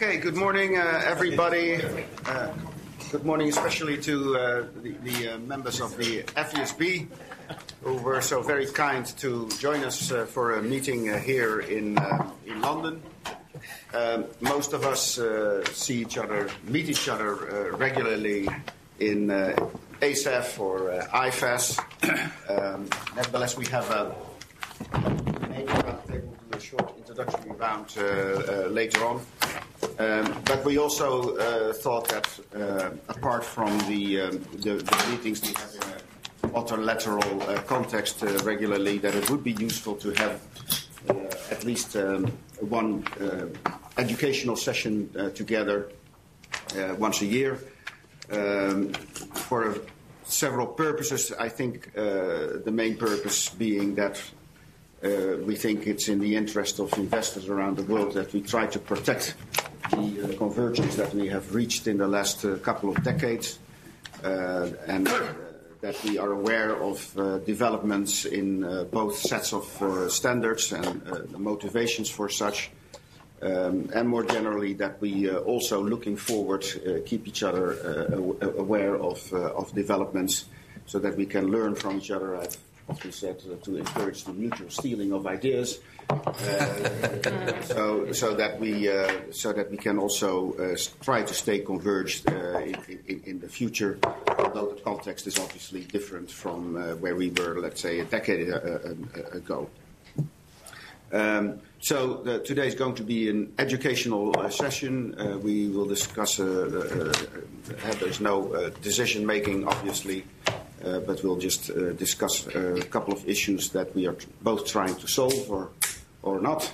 Okay, good morning, everybody. Good morning, especially to the members of the FESB who were so very kind to join us for a meeting here in London. Most of us meet each other regularly in ASEF or IFAS. Nevertheless, we have a short introductory round later on. But we also thought that apart from the meetings we have in a multilateral context regularly, that it would be useful to have at least one educational session together once a year for several purposes. I think the main purpose being that we think it's in the interest of investors around the world that we try to protect the convergence that we have reached in the last couple of decades, and that we are aware of developments in both sets of standards and the motivations for such, and more generally that we also looking forward keep each other aware of developments so that we can learn from each other. I've often said to encourage the mutual stealing of ideas, so that we can also try to stay converged in the future, although the context is obviously different from where we were, let's say, a decade ago. Today is going to be an educational session. We will discuss, there's no decision making, obviously, but we'll just discuss a couple of issues that we are both trying to solve or not.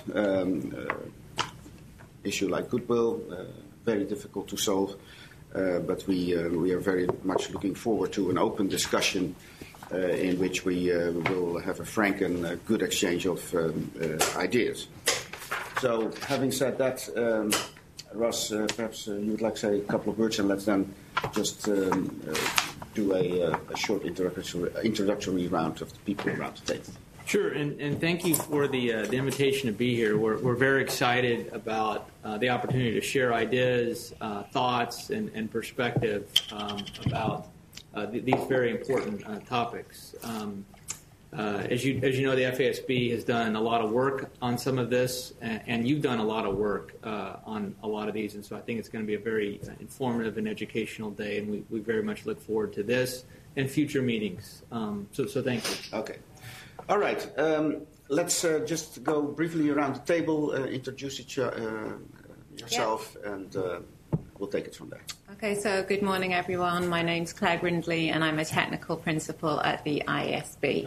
Issue like goodwill, very difficult to solve, but we are very much looking forward to an open discussion in which we will have a frank and good exchange of ideas. So, having said that, Ross, perhaps you would like to say a couple of words, and let's then just do a short introductory round of the people around the table. Sure, and thank you for the invitation to be here. We're very excited about the opportunity to share ideas, thoughts, and perspective about these very important topics. As you know, the FASB has done a lot of work on some of this, and you've done a lot of work on a lot of these, and so I think it's going to be a very informative and educational day, and we very much look forward to this and future meetings. So thank you. Okay. All right. Let's just go briefly around the table, introduce yourself, and we'll take it from there. Okay, so good morning, everyone. My name's Claire Grindley, and I'm a technical principal at the ISB.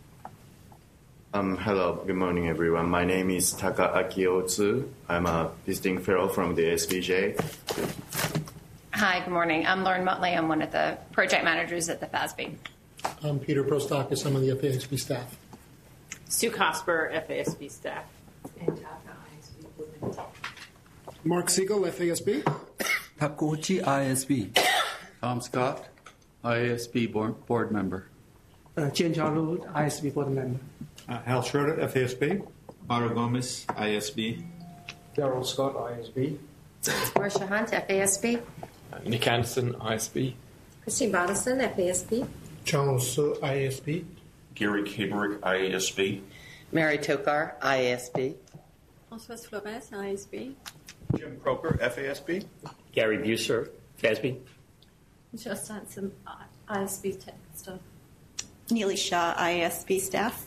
Hello, good morning, everyone. My name is Takaaki Otsu. I'm a visiting fellow from the SBJ. Hi, good morning. I'm Lauren Motley. I'm one of the project managers at the FASB. I'm Peter Prostakis. I'm on the FASB staff. Sue Cosper, FASB staff. And Taka, ISB. Mark Siegel, FASB. Takuchi, ISB. Tom Scott, ISB board member. Chen Jialu, ISB board member. Hal Schroeder, FASB. Mauro Gomez, ISB. Daryl Scott, ISB. Marcia Hunt, FASB. Nick Anderson, ISB. Christine Bodison, FASB. John Su, ISB. Gary Kabrick, ISB. Mary Tokar, ISB. Françoise Flores, ISB. Jim Croker, FASB. Gary Buser, FASB. Michelle Stanson, ISB technical staff. Neely Shah, ISB staff.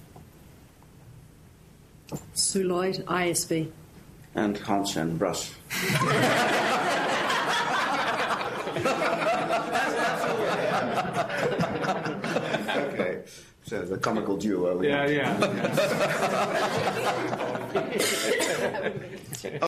Sue Lloyd, ISB. And Hans and Bruss. Okay, so the comical duo. Yeah.